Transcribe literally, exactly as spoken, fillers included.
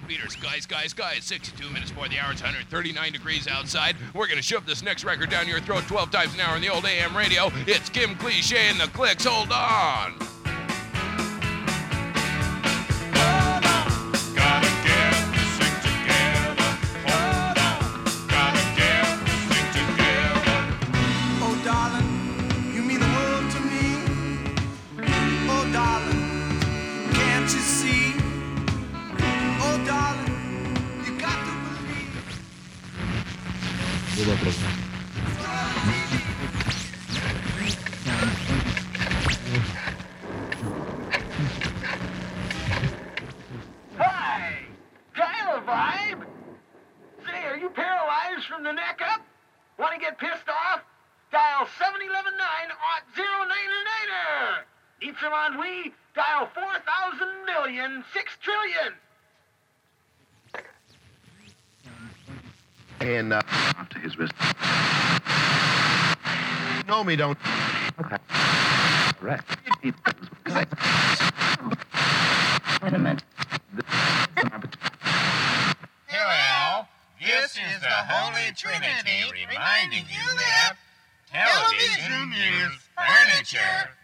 meters. Guys, guys, guys, sixty-two minutes before the hour. It's one hundred thirty-nine degrees outside. We're going to shove this next record down your throat twelve times an hour on the old A M radio. It's Kim Cliche and the Clicks. Hold on. Hi! Dial a vibe? Say, are you paralyzed from the neck up? Want to get pissed off? Dial seven one one nine zero nine nine. Need some ennui? Dial four thousand million six trillion. And, uh, to his wrist. No, me don't. Okay. Right. Wait a minute. Hello, this is the Holy Trinity reminding you that television is furniture.